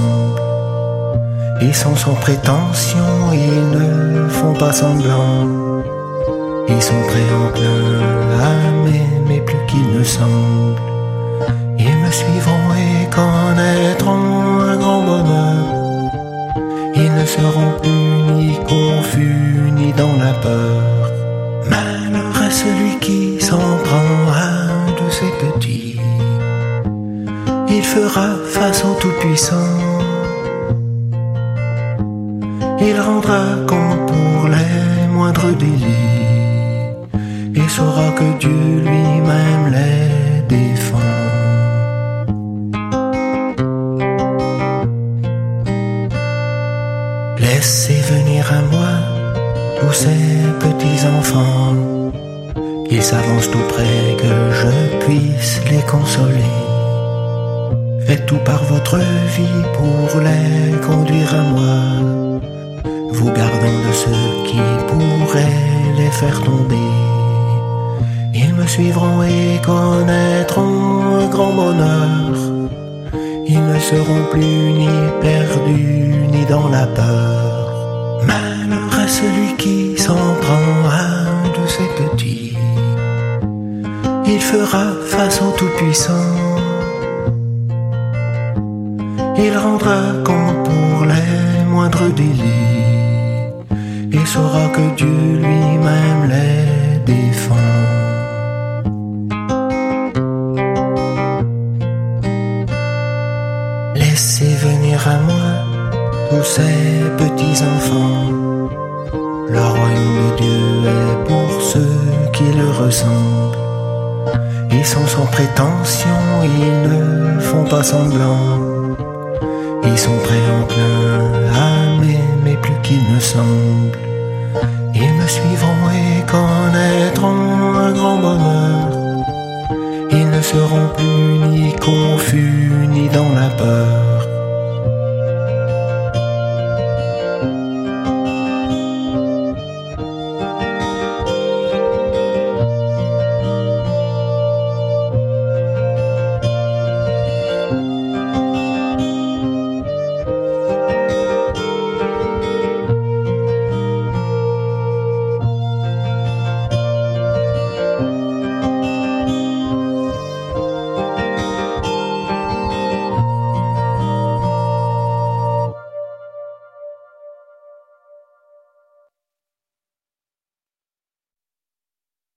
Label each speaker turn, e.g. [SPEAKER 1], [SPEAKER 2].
[SPEAKER 1] ressemblent. Ils sont sans prétention, ils ne font pas semblant. Ils sont très enclins à m'aimer plus qu'ils ne semblent. Ils me suivront et connaîtront un grand bonheur. Ils ne seront plus ni confus ni dans la peur. Malheur à celui qui s'en prend à un de ces petits. Il fera face au Tout-Puissant. Il rendra compte pour les moindres délits. Il saura que Dieu lui-même les défend. Laissez venir à moi tous ces petits enfants, qu'ils s'avancent tout près, que je puisse les consoler. Faites tout par votre vie pour les conduire à moi, vous gardant de ceux qui pourraient les faire tomber. Ils me suivront et connaîtront un grand bonheur. Ils ne seront plus ni perdus ni dans la peur. Malheur à celui qui s'en prend à un de ces petits. Il fera face au Tout-Puissant. Il rendra compte pour les moindres délits. Il saura que Dieu lui-même les défend. Laissez venir à moi tous ces petits enfants. Le royaume de Dieu est pour ceux qui le ressemblent. Ils sont sans prétention, ils ne font pas semblant. Ils sont très enclins à m'aimer plus qu'ils ne semblent. Ils me suivront et connaîtront un grand bonheur. Ils ne seront plus ni confus ni dans la peur.